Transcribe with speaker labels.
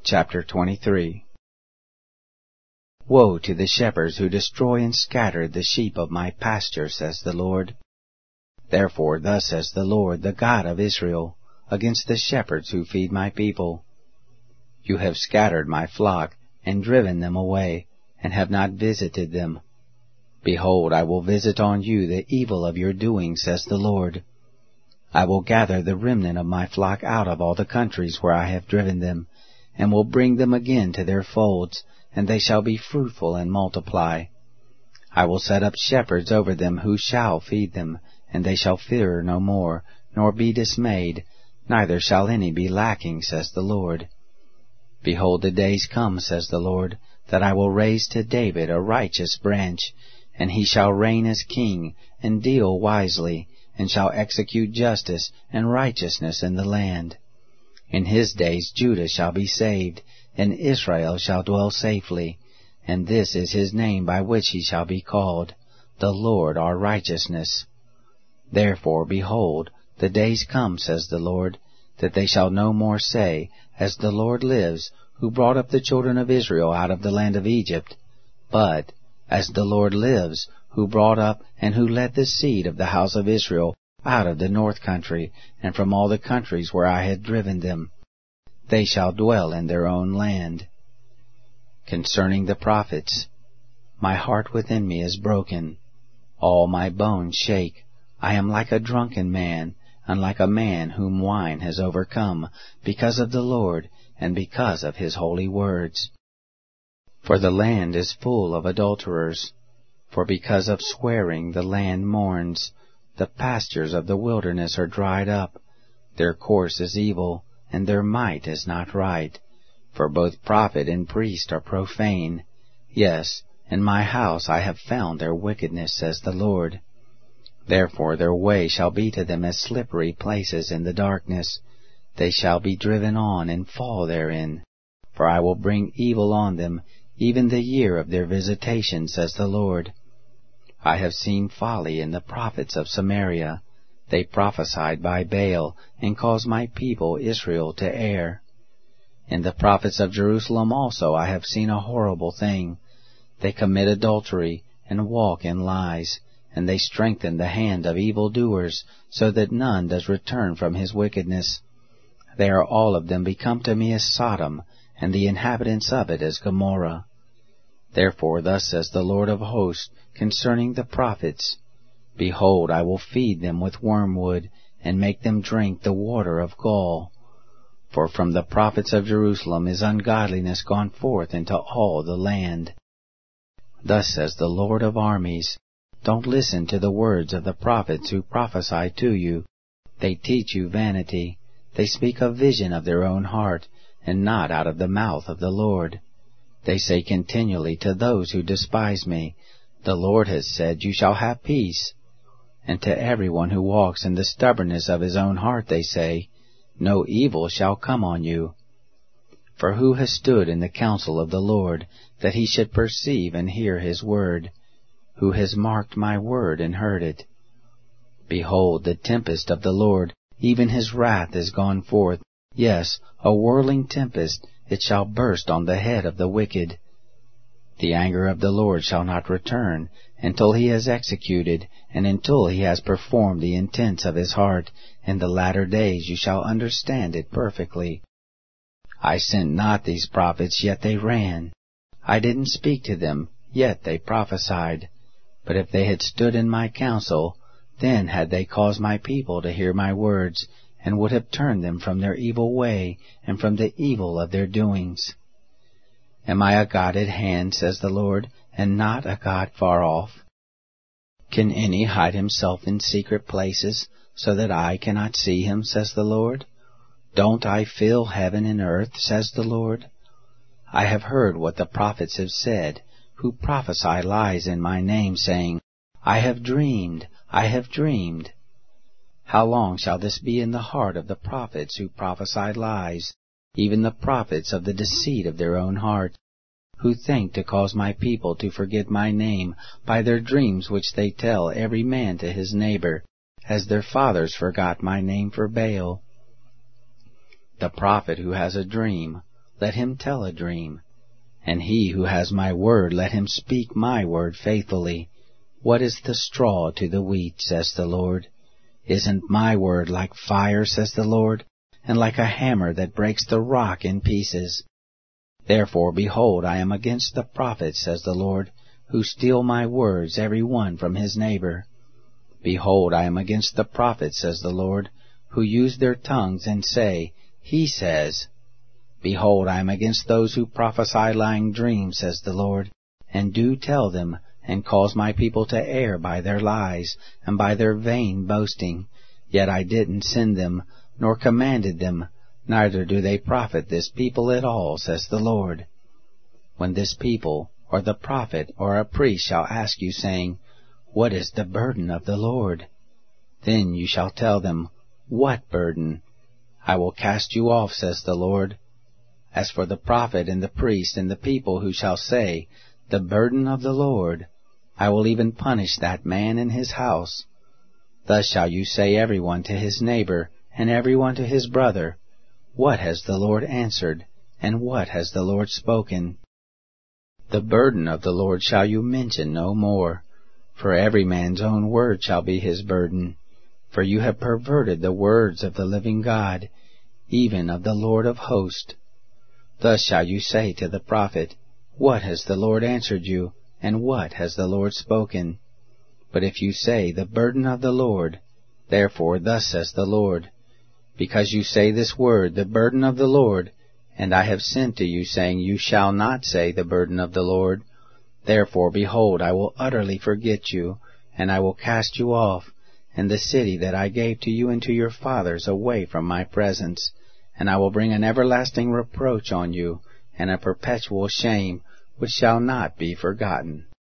Speaker 1: Chapter 23. Woe to the shepherds who destroy and scatter the sheep of my pasture, says the Lord. Therefore thus says the Lord, the God of Israel, against the shepherds who feed my people. You have scattered my flock, and driven them away, and have not visited them. Behold, I will visit on you the evil of your doing, says the Lord. I will gather the remnant of my flock out of all the countries where I have driven them, and will bring them again to their folds, and they shall be fruitful and multiply. I will set up shepherds over them who shall feed them, and they shall fear no more, nor be dismayed, neither shall any be lacking, says the Lord. Behold, the days come, says the Lord, that I will raise to David a righteous branch, and he shall reign as king, and deal wisely, and shall execute justice and righteousness in the land. In his days Judah shall be saved, and Israel shall dwell safely, and this is his name by which he shall be called, the Lord our righteousness. Therefore, behold, the days come, says the Lord, that they shall no more say, As the Lord lives, who brought up the children of Israel out of the land of Egypt, but, As the Lord lives, who brought up and who led the seed of the house of Israel out of the north country, and from all the countries where I had driven them. They shall dwell in their own land. Concerning the prophets, my heart within me is broken. All my bones shake. I am like a drunken man, and like a man whom wine has overcome, because of the Lord, and because of his holy words. For the land is full of adulterers. For because of swearing the land mourns. The pastures of the wilderness are dried up. Their course is evil, and their might is not right. For both prophet and priest are profane. Yes, in my house I have found their wickedness, says the Lord. Therefore their way shall be to them as slippery places in the darkness. They shall be driven on and fall therein. For I will bring evil on them, even the year of their visitation, says the Lord. I have seen folly in the prophets of Samaria. They prophesied by Baal, and caused my people Israel to err. In the prophets of Jerusalem also I have seen a horrible thing. They commit adultery, and walk in lies, and they strengthen the hand of evildoers, so that none does return from his wickedness. They are all of them become to me as Sodom, and the inhabitants of it as Gomorrah. Therefore thus says the Lord of hosts concerning the prophets, Behold, I will feed them with wormwood, and make them drink the water of gall. For from the prophets of Jerusalem is ungodliness gone forth into all the land. Thus says the Lord of armies, Don't listen to the words of the prophets who prophesy to you. They teach you vanity. They speak a vision of their own heart, and not out of the mouth of the Lord. They say continually to those who despise me, The Lord has said, You shall have peace. And to everyone who walks in the stubbornness of his own heart they say, No evil shall come on you. For who has stood in the counsel of the Lord, that he should perceive and hear his word? Who has marked my word and heard it? Behold, the tempest of the Lord, even his wrath is gone forth. Yes, a whirling tempest, it shall burst on the head of the wicked. The anger of the Lord shall not return, until he has executed, and until he has performed the intents of his heart. In the latter days you shall understand it perfectly. I sent not these prophets, yet they ran. I didn't speak to them, yet they prophesied. But if they had stood in my counsel, then had they caused my people to hear my words, and would have turned them from their evil way, and from the evil of their doings. Am I a God at hand, says the Lord, and not a God far off? Can any hide himself in secret places, so that I cannot see him, says the Lord? Don't I fill heaven and earth, says the Lord? I have heard what the prophets have said, who prophesy lies in my name, saying, I have dreamed, I have dreamed. How long shall this be in the heart of the prophets who prophesy lies, even the prophets of the deceit of their own heart, who think to cause my people to forget my name by their dreams which they tell every man to his neighbor, as their fathers forgot my name for Baal? The prophet who has a dream, let him tell a dream. And he who has my word, let him speak my word faithfully. What is the straw to the wheat, says the Lord? Isn't my word like fire, says the Lord, and like a hammer that breaks the rock in pieces? Therefore, behold, I am against the prophets, says the Lord, who steal my words, every one from his neighbor. Behold, I am against the prophets, says the Lord, who use their tongues and say, He says. Behold, I am against those who prophesy lying dreams, says the Lord, and do tell them, and cause my people to err by their lies, and by their vain boasting. Yet I didn't send them, nor commanded them, neither do they profit this people at all, says the Lord. When this people, or the prophet, or a priest shall ask you, saying, What is the burden of the Lord? Then you shall tell them, What burden? I will cast you off, says the Lord. As for the prophet and the priest and the people who shall say, The burden of the Lord, I will even punish that man and his house. Thus shall you say every one to his neighbor, and every one to his brother, What has the Lord answered, and what has the Lord spoken? The burden of the Lord shall you mention no more, for every man's own word shall be his burden. For you have perverted the words of the living God, even of the Lord of hosts. Thus shall you say to the prophet, What has the Lord answered you, and what has the Lord spoken? But if you say, The burden of the Lord, therefore thus says the Lord, Because you say this word, the burden of the Lord, and I have sent to you, saying, You shall not say the burden of the Lord, therefore, behold, I will utterly forget you, and I will cast you off, and the city that I gave to you and to your fathers away from my presence, and I will bring an everlasting reproach on you, and a perpetual shame, which shall not be forgotten.